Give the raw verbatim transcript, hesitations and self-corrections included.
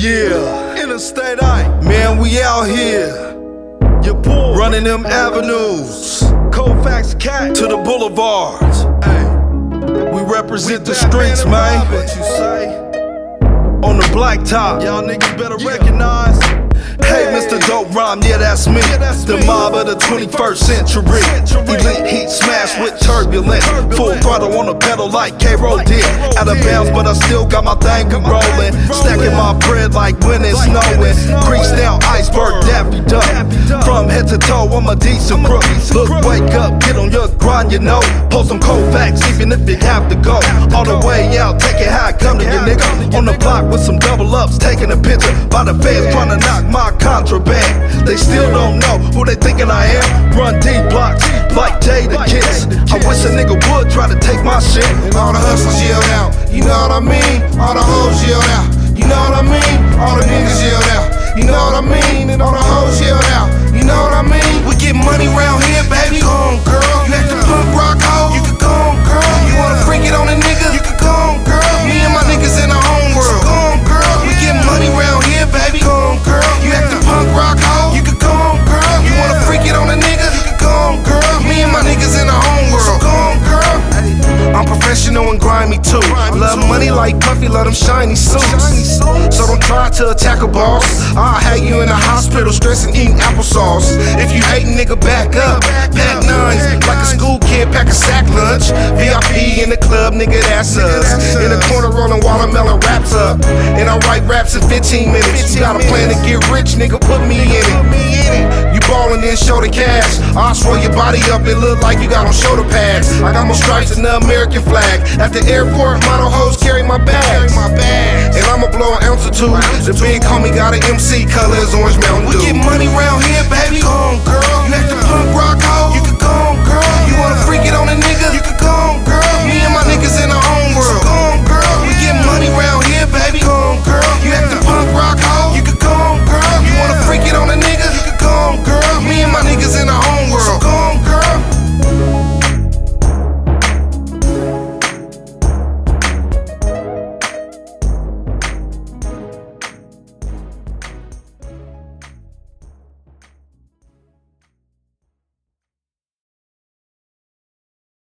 Yeah, Interstate I. Man, we out here. You're poor. Running them avenues. Colfax Cat to the boulevards. Hey, we represent the streets, man. What you say? On the blacktop, y'all niggas better recognize. Hey, Mister Dope Rhyme, yeah, that's me. The mob of the twenty-first century. Elite heat smash with turbulence. Full throttle on the pedal like K-Roll did. Out of bounds, but I still got my thing rolling. Stacking my bread like when it's snowing. Crease down, iceberg, Daffy Duck. From head to toe, I'm a decent crook. Look, wake up, get on your grind, you know. Post some Kovacs, even if you have to go. All the way out, take it how I come to you, nigga. On the block with some double ups, taking a picture. By the feds trying to knock my contraband. They still don't know who they thinking I am. Run D blocks like Jada Kiss. I wish a nigga would try to take my shit. And all the hustlers yelled out, you know what I mean? All the hoes yelled out, you know what I mean? All the niggas yelled out, you know what I mean? And all the hoes yelled out, you know what I mean? We get money round here, baby. Go on, girl. You like the punk rock hoe? You can go on, girl. You wanna freak it on a nigga? You can go on, girl. Me and my niggas in our own world. Go on, girl. We get money round here, baby. Go on, girl. You like the punk rock hoe? You can go on, girl. You wanna freak it on a nigga? You can go on, girl. Me and my niggas in our own world. Go on, girl. I'm professional and grimy too. Love money like Puffy, love them shiny suits. So don't try to attack a boss. I'll have you in the hospital stressing eating applesauce. If you hate nigga, back up. Pack nines like a school kid, pack a sack lunch. V I P in the club, nigga, that's us. In the corner rolling watermelon wraps up. And I write raps in fifteen minutes. You got a plan to get rich, nigga, put me in it. You ballin' then show the cash. I'll swell your body up, it look like you got on shoulder pads. I got more stripes than the American flag. At the airport, model hoes carry my bags. And I'ma blow an ounce or two. The big homie got an M C color as Orange Mountain Dew. We get money round here, baby. Go on, girl. You like the punk rock hoe? You can